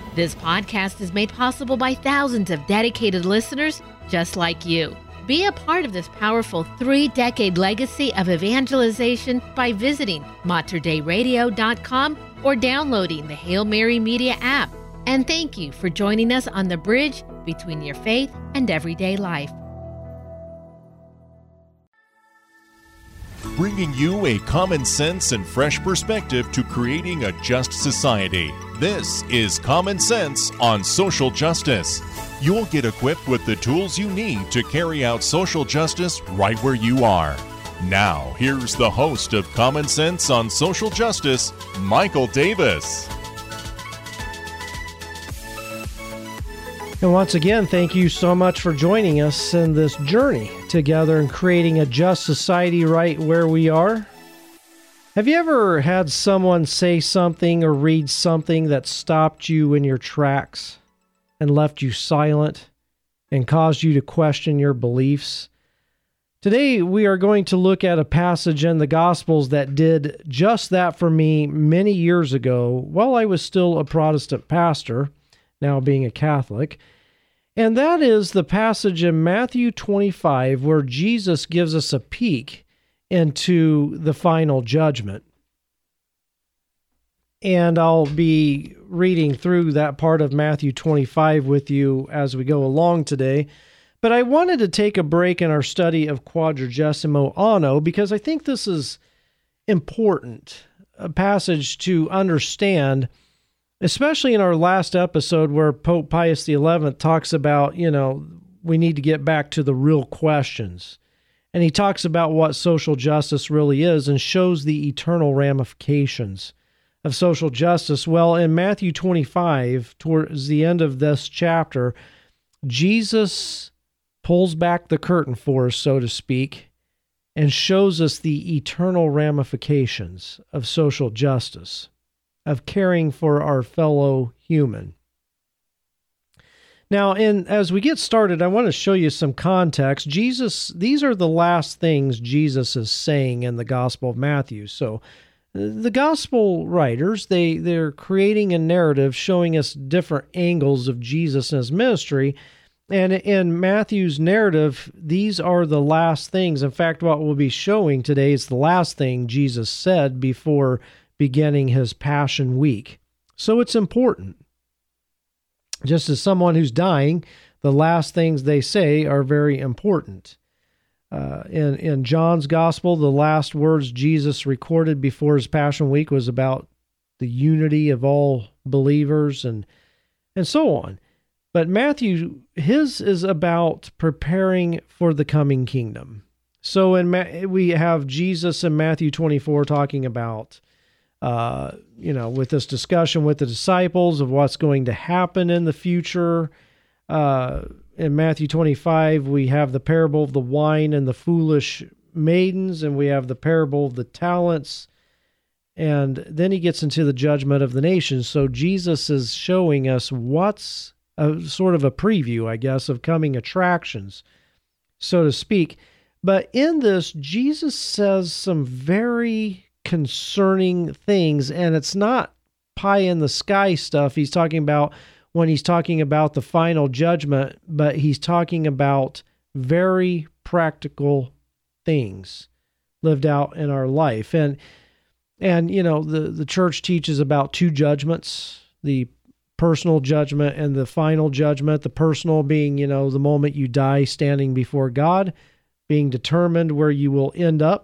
This podcast is made possible by thousands of dedicated listeners just like you. Be a part of this powerful 3-decade legacy of evangelization by visiting materdeiradio.com or downloading the Hail Mary Media app. And thank you for joining us on the bridge between your faith and everyday life. Bringing you a common sense and fresh perspective to creating a just society. This is Common Sense on Social Justice. You'll get equipped with the tools you need to carry out social justice right where you are. Now, here's the host of Common Sense on Social Justice, Michael Davis. And once again, thank you so much for joining us in this journey together in creating a just society right where we are. Have you ever had someone say something or read something that stopped you in your tracks and left you silent and caused you to question your beliefs? Today, we are going to look at a passage in the Gospels that did just that for me many years ago while I was still a Protestant pastor, now being a Catholic. And that is the passage in Matthew 25 where Jesus gives us a peek into the final judgment. And I'll be reading through that part of Matthew 25 with you as we go along today. But I wanted to take a break in our study of Quadragesimo Anno because I think this is important, a passage to understand, especially in our last episode where Pope Pius XI talks about, we need to get back to the real questions. And he talks about what social justice really is and shows the eternal ramifications of social justice. Well, in Matthew 25, towards the end of this chapter, Jesus pulls back the curtain for us, so to speak, and shows us the eternal ramifications of social justice, of caring for our fellow human. Now, as we get started, I want to show you some context. These are the last things Jesus is saying in the Gospel of Matthew. So the Gospel writers, they're creating a narrative showing us different angles of Jesus and his ministry. And in Matthew's narrative, these are the last things. In fact, what we'll be showing today is the last thing Jesus said before beginning his Passion Week. So it's important. Just as someone who's dying, the last things they say are very important. In John's Gospel, the last words Jesus recorded before his Passion Week was about the unity of all believers and so on. But Matthew, his is about preparing for the coming kingdom. So we have Jesus in Matthew 24 talking about with this discussion with the disciples of what's going to happen in the future. In Matthew 25, we have the parable of the wine and the foolish maidens, and we have the parable of the talents. And then he gets into the judgment of the nations. So Jesus is showing us what's sort of a preview, I guess, of coming attractions, so to speak. But in this, Jesus says some very concerning things, and it's not pie in the sky stuff he's talking about when he's talking about the final judgment, but he's talking about very practical things lived out in our life. And the church teaches about two judgments, the personal judgment and the final judgment, the personal being, the moment you die standing before God, being determined where you will end up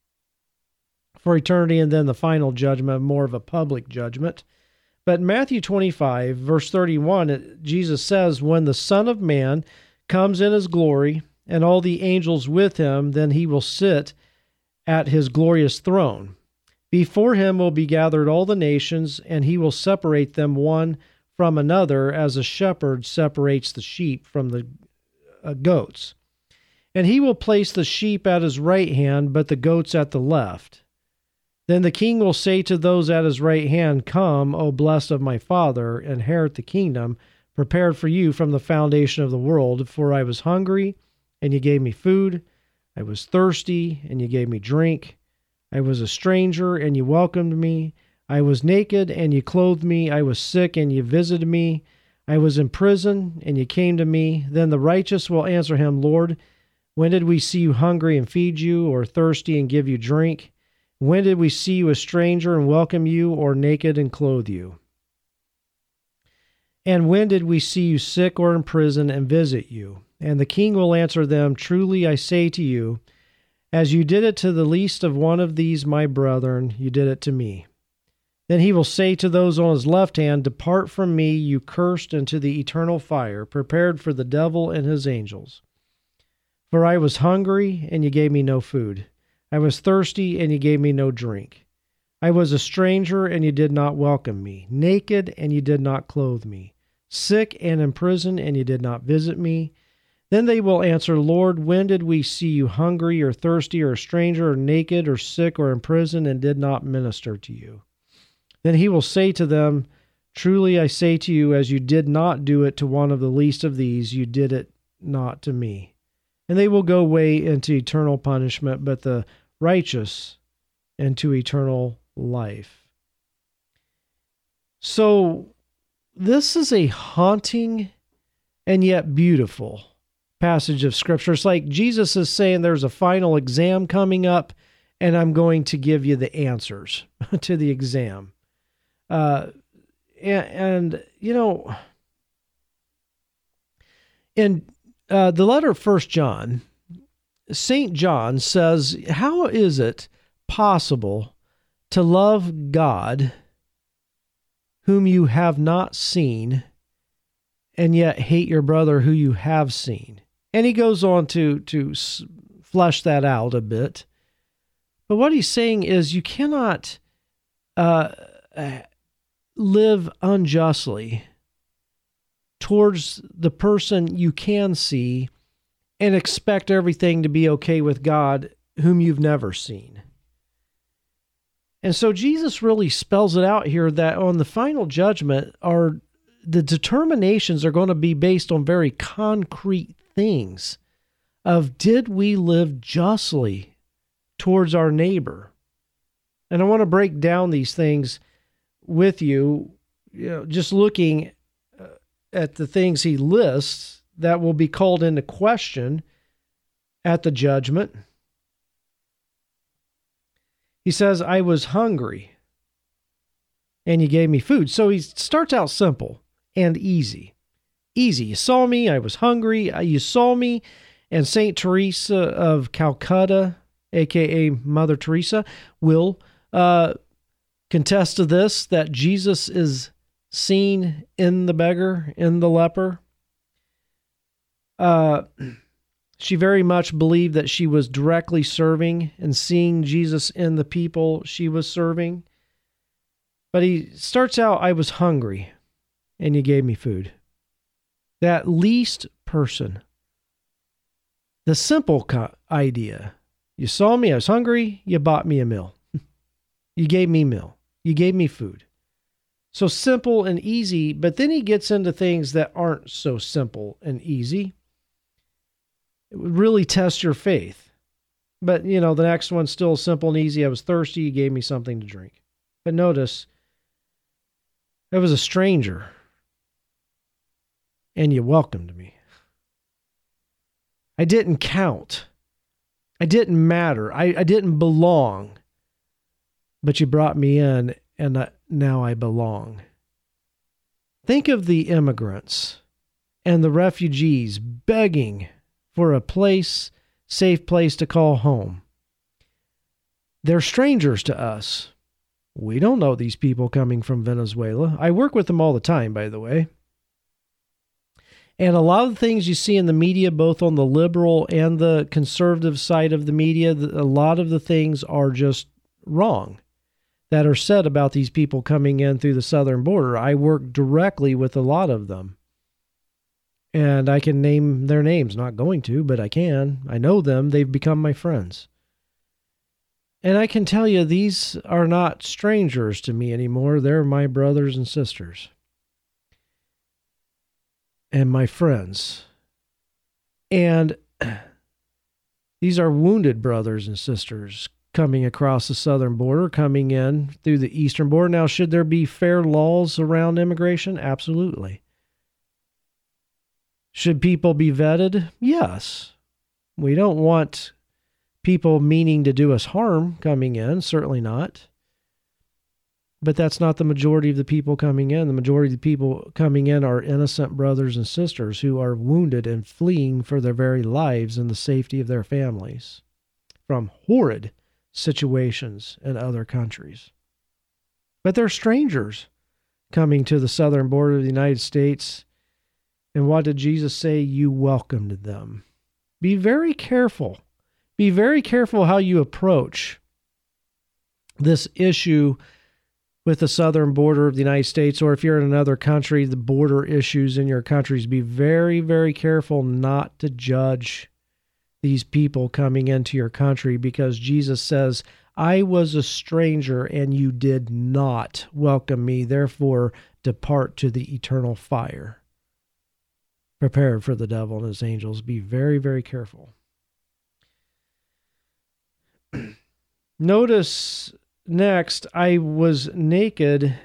for eternity, and then the final judgment, more of a public judgment. But in Matthew 25, verse 31, Jesus says, "When the Son of Man comes in his glory, and all the angels with him, then he will sit at his glorious throne. Before him will be gathered all the nations, and he will separate them one from another, as a shepherd separates the sheep from the goats. And he will place the sheep at his right hand, but the goats at the left. Then the king will say to those at his right hand, 'Come, O blessed of my Father, inherit the kingdom prepared for you from the foundation of the world. For I was hungry, and you gave me food. I was thirsty, and you gave me drink. I was a stranger, and you welcomed me. I was naked, and you clothed me. I was sick, and you visited me. I was in prison, and you came to me. Then the righteous will answer him, Lord, when did we see you hungry and feed you, or thirsty and give you drink? When did we see you a stranger and welcome you, or naked and clothe you? And when did we see you sick or in prison and visit you? And the king will answer them, Truly I say to you, as you did it to the least of one of these my brethren, you did it to me. Then he will say to those on his left hand, Depart from me, you cursed, into the eternal fire, prepared for the devil and his angels. For I was hungry, and you gave me no food. I was thirsty, and you gave me no drink. I was a stranger, and you did not welcome me. Naked, and you did not clothe me. Sick and in prison, and you did not visit me. Then they will answer, Lord, when did we see you hungry or thirsty or a stranger or naked or sick or in prison and did not minister to you? Then he will say to them, Truly I say to you, as you did not do it to one of the least of these, you did it not to me. And they will go away into eternal punishment, but the righteous into eternal life. So this is a haunting and yet beautiful passage of Scripture. It's like Jesus is saying there's a final exam coming up, and I'm going to give you the answers to the exam. And you know, in the letter of 1 John, St. John says, how is it possible to love God whom you have not seen and yet hate your brother who you have seen? And he goes on to flesh that out a bit. But what he's saying is you cannot live unjustly towards the person you can see and expect everything to be okay with God whom you've never seen. And so Jesus really spells it out here that on the final judgment, the determinations are going to be based on very concrete things of, did we live justly towards our neighbor? And I want to break down these things with you, just looking at the things he lists that will be called into question at the judgment. He says, I was hungry, and you gave me food. So he starts out simple and easy. Easy. You saw me, I was hungry, you saw me. And St. Teresa of Calcutta, a.k.a. Mother Teresa, will contest to this, that Jesus is seen in the beggar, in the leper. She very much believed that she was directly serving and seeing Jesus in the people she was serving. But he starts out, I was hungry, and you gave me food. That least person. The simple idea. You saw me, I was hungry, you bought me a meal. You gave me meal. You gave me food. So simple and easy, but then he gets into things that aren't so simple and easy. It would really test your faith. But, the next one's still simple and easy. I was thirsty, you gave me something to drink. But notice, I was a stranger, and you welcomed me. I didn't count. I didn't matter. I didn't belong. But you brought me in, and now I belong. Think of the immigrants and the refugees begging for a safe place to call home. They're strangers to us. We don't know these people coming from Venezuela. I work with them all the time, by the way. And a lot of the things you see in the media, both on the liberal and the conservative side of the media, a lot of the things are just wrong that are said about these people coming in through the southern border. I work directly with a lot of them. And I can name their names. Not going to, but I can. I know them. They've become my friends. And I can tell you, these are not strangers to me anymore. They're my brothers and sisters. And my friends. And these are wounded brothers and sisters, coming across the southern border, coming in through the eastern border. Now, should there be fair laws around immigration? Absolutely. Should people be vetted? Yes. We don't want people meaning to do us harm coming in, certainly not. But that's not the majority of the people coming in. The majority of the people coming in are innocent brothers and sisters who are wounded and fleeing for their very lives and the safety of their families from horrid situations in other countries. But they're strangers coming to the southern border of the United States. And what did Jesus say? You welcomed them. Be very careful. Be very careful how you approach this issue with the southern border of the United States, or if you're in another country, the border issues in your countries. Be very, very careful not to judge these people coming into your country, because Jesus says, I was a stranger and you did not welcome me, therefore depart to the eternal fire prepared for the devil and his angels. Be very, very careful. Notice next, I was naked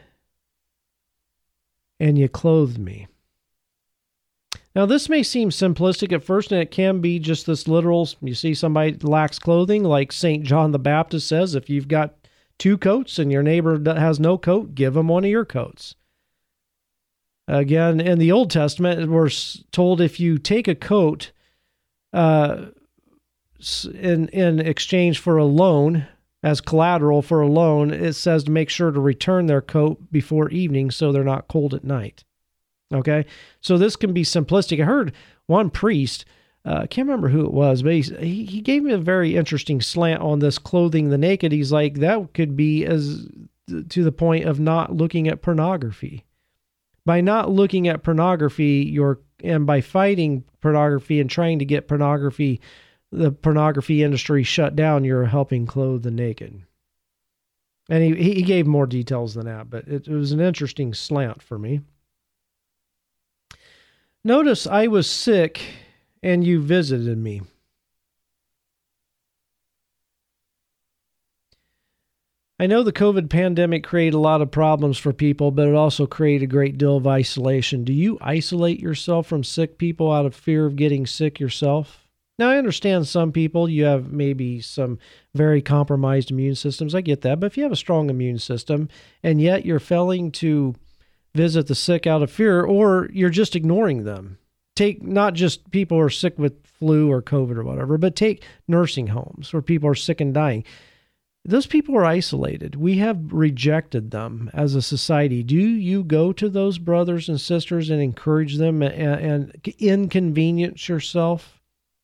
and you clothed me. Now, this may seem simplistic at first, and it can be just this literal. You see somebody lacks clothing, like St. John the Baptist says, if you've got 2 coats and your neighbor has no coat, give him one of your coats. Again, in the Old Testament, we're told if you take a coat in exchange for a loan, as collateral for a loan, it says to make sure to return their coat before evening so they're not cold at night. Okay? So this can be simplistic. I heard one priest, I can't remember who it was, but he gave me a very interesting slant on this clothing the naked. He's like, that could be as to the point of not looking at pornography. By not looking at pornography, and by fighting pornography and trying to get the pornography industry shut down, you're helping clothe the naked. And he gave more details than that, but it was an interesting slant for me. Notice I was sick and you visited me. I know the COVID pandemic created a lot of problems for people, but it also created a great deal of isolation. Do you isolate yourself from sick people out of fear of getting sick yourself? Now, I understand some people, you have maybe some very compromised immune systems. I get that. But if you have a strong immune system and yet you're failing to visit the sick out of fear, or you're just ignoring them. Take not just people who are sick with flu or COVID or whatever, but take nursing homes where people are sick and dying. Those people are isolated. We have rejected them as a society. Do you go to those brothers and sisters and encourage them and inconvenience yourself?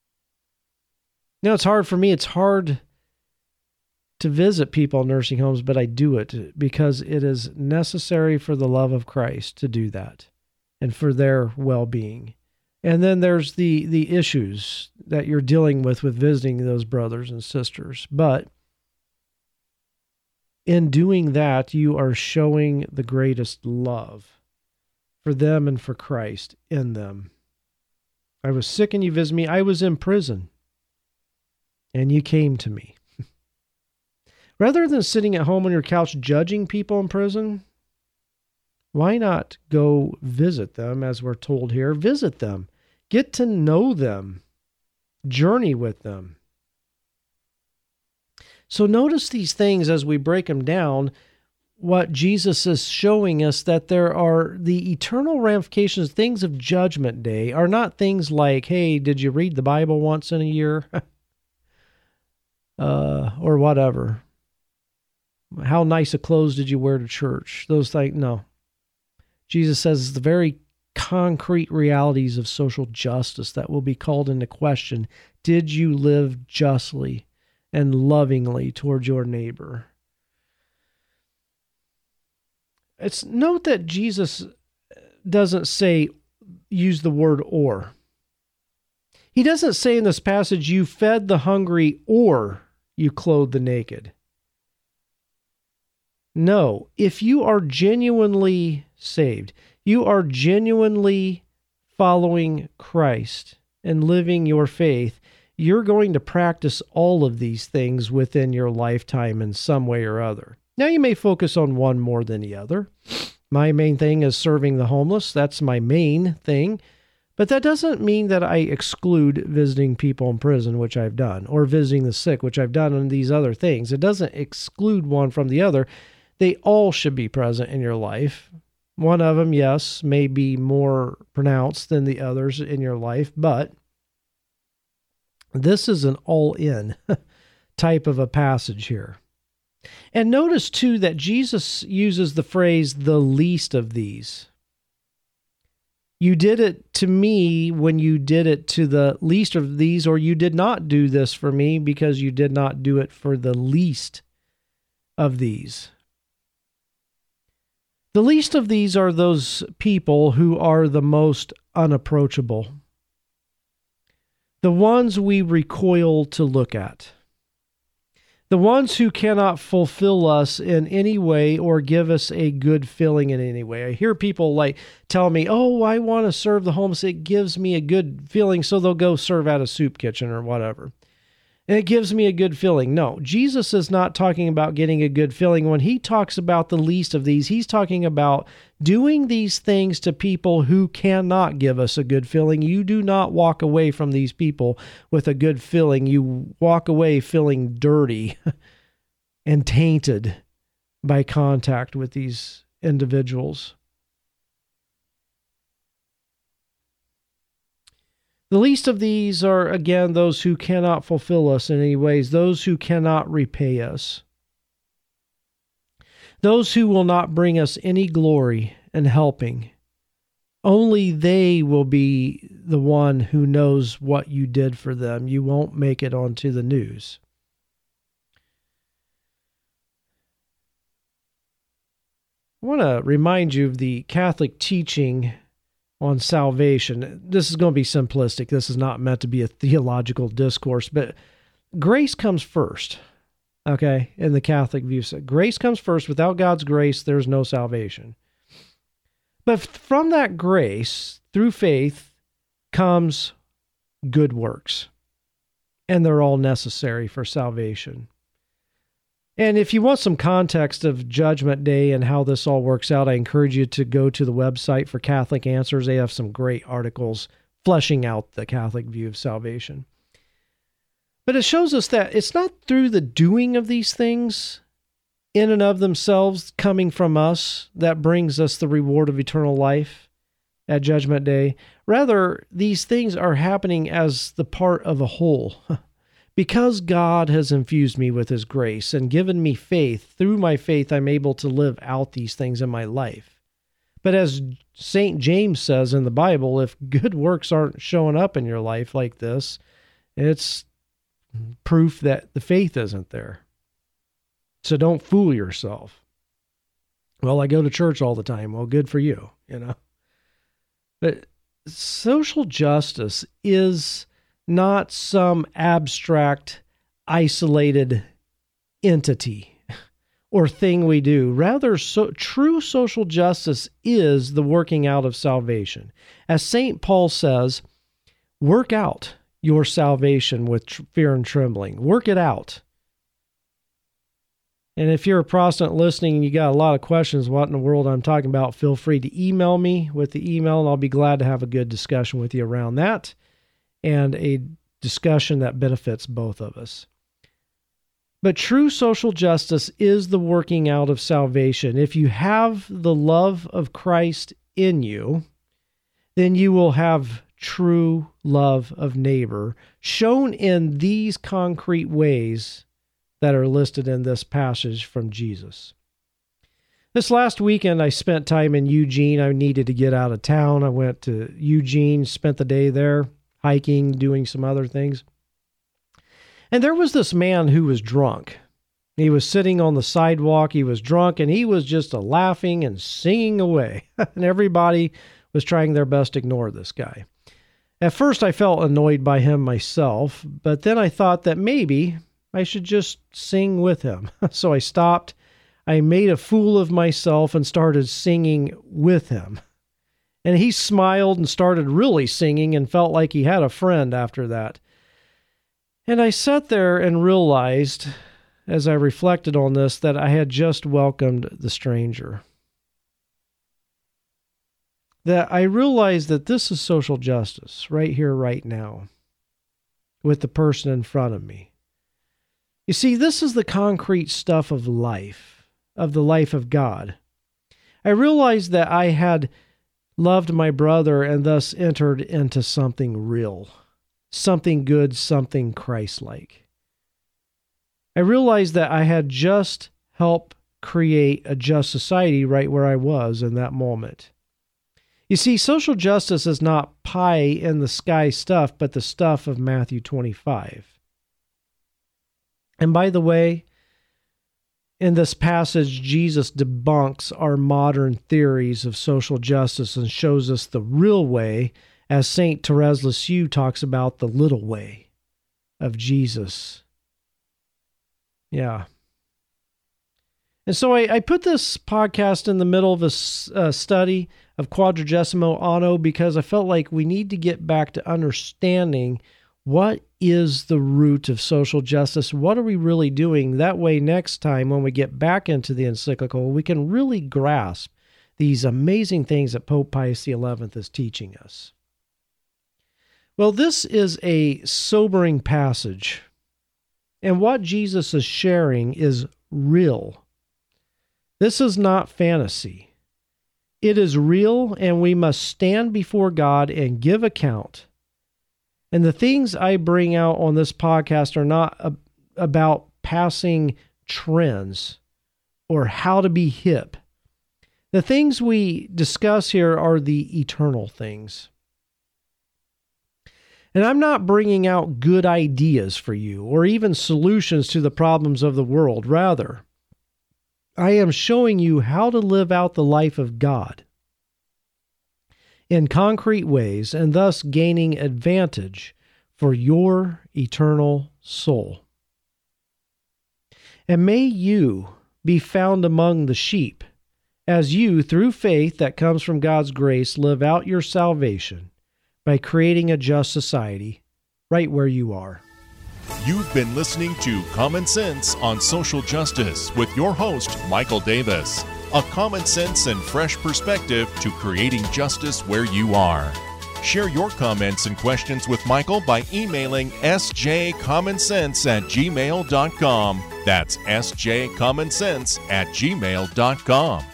It's hard for me. It's hard to visit people in nursing homes, but I do it because it is necessary for the love of Christ to do that and for their well-being. And then there's the issues that you're dealing with visiting those brothers and sisters. But in doing that, you are showing the greatest love for them and for Christ in them. I was sick and you visited me. I was in prison and you came to me. Rather than sitting at home on your couch judging people in prison, why not go visit them, as we're told here? Visit them. Get to know them. Journey with them. So notice these things as we break them down, what Jesus is showing us, that there are the eternal ramifications, things of Judgment Day, are not things like, hey, did you read the Bible once in a year? Or whatever. How nice of clothes did you wear to church? Those things, no. Jesus says the very concrete realities of social justice that will be called into question. Did you live justly and lovingly toward your neighbor? Note that Jesus doesn't use the word or. He doesn't say in this passage, you fed the hungry or you clothed the naked. No, if you are genuinely saved, you are genuinely following Christ and living your faith, you're going to practice all of these things within your lifetime in some way or other. Now, you may focus on one more than the other. My main thing is serving the homeless. That's my main thing. But that doesn't mean that I exclude visiting people in prison, which I've done, or visiting the sick, which I've done, and these other things. It doesn't exclude one from the other. They all should be present in your life. One of them, yes, may be more pronounced than the others in your life, but this is an all-in type of a passage here. And notice, too, that Jesus uses the phrase, the least of these. You did it to me when you did it to the least of these, or you did not do this for me because you did not do it for the least of these. The least of these are those people who are the most unapproachable, the ones we recoil to look at, the ones who cannot fulfill us in any way or give us a good feeling in any way. I hear people tell me, oh, I want to serve the homeless. It gives me a good feeling, so they'll go serve at a soup kitchen or whatever. And it gives me a good feeling. No, Jesus is not talking about getting a good feeling. When he talks about the least of these, he's talking about doing these things to people who cannot give us a good feeling. You do not walk away from these people with a good feeling. You walk away feeling dirty and tainted by contact with these individuals. The least of these are, again, those who cannot fulfill us in any ways, those who cannot repay us, those who will not bring us any glory in helping. Only they will be the one who knows what you did for them. You won't make it onto the news. I want to remind you of the Catholic teaching on salvation. This is going to be simplistic. This is not meant to be a theological discourse, but grace comes first, okay, in the Catholic view. So grace comes first. Without God's grace, there's no salvation. But from that grace, through faith, comes good works, and they're all necessary for salvation. And if you want some context of Judgment Day and how this all works out, I encourage you to go to the website for Catholic Answers. They have some great articles fleshing out the Catholic view of salvation. But it shows us that it's not through the doing of these things in and of themselves coming from us that brings us the reward of eternal life at Judgment Day. Rather, these things are happening as the part of a whole. Because God has infused me with his grace and given me faith, through my faith, I'm able to live out these things in my life. But as St. James says in the Bible, if good works aren't showing up in your life like this, it's proof that the faith isn't there. So don't fool yourself. Well, I go to church all the time. Well, good for you, But social justice is not some abstract, isolated entity or thing we do. Rather, true social justice is the working out of salvation. As St. Paul says, work out your salvation with fear and trembling. Work it out. And if you're a Protestant listening and you got a lot of questions, what in the world I'm talking about, feel free to email me with the email, and I'll be glad to have a good discussion with you around that, and a discussion that benefits both of us. But true social justice is the working out of salvation. If you have the love of Christ in you, then you will have true love of neighbor, shown in these concrete ways that are listed in this passage from Jesus. This last weekend, I spent time in Eugene. I needed to get out of town. I went to Eugene, spent the day there, hiking, doing some other things. And there was this man who was drunk. He was sitting on the sidewalk. He was drunk, and he was just laughing and singing away. And everybody was trying their best to ignore this guy. At first, I felt annoyed by him myself, but then I thought that maybe I should just sing with him. So I stopped. I made a fool of myself and started singing with him. And he smiled and started really singing and felt like he had a friend after that. And I sat there and realized, as I reflected on this, that I had just welcomed the stranger. That I realized that this is social justice right here, right now, with the person in front of me. You see, this is the concrete stuff of life, of the life of God. I realized that I had loved my brother and thus entered into something real, something good, something Christ-like. I realized that I had just helped create a just society right where I was in that moment. You see, social justice is not pie in the sky stuff, but the stuff of Matthew 25. And by the way, in this passage, Jesus debunks our modern theories of social justice and shows us the real way, as St. Therese Lisieux talks about the little way of Jesus. Yeah. And so I put this podcast in the middle of a study of Quadragesimo Anno because I felt like we need to get back to understanding what is the root of social justice. What are we really doing? That way, next time when we get back into the encyclical, we can really grasp these amazing things that Pope Pius XI is teaching us. Well, this is a sobering passage, and what Jesus is sharing is real. This is not fantasy. It is real, and we must stand before God and give account. And the things I bring out on this podcast are not about passing trends or how to be hip. The things we discuss here are the eternal things. And I'm not bringing out good ideas for you or even solutions to the problems of the world. Rather, I am showing you how to live out the life of God in concrete ways and thus gaining advantage for your eternal soul. And may you be found among the sheep as you, through faith that comes from God's grace, live out your salvation by creating a just society right where you are. You've been listening to Common Sense on Social Justice with your host, Michael Davis. A common sense and fresh perspective to creating justice where you are. Share your comments and questions with Michael by emailing sjcommonsense@gmail.com. That's sjcommonsense@gmail.com.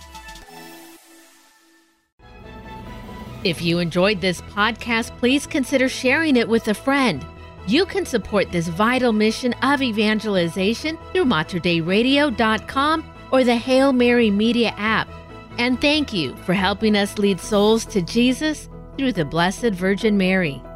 If you enjoyed this podcast, please consider sharing it with a friend. You can support this vital mission of evangelization through materdeiradio.com or the Hail Mary Media app. And thank you for helping us lead souls to Jesus through the Blessed Virgin Mary.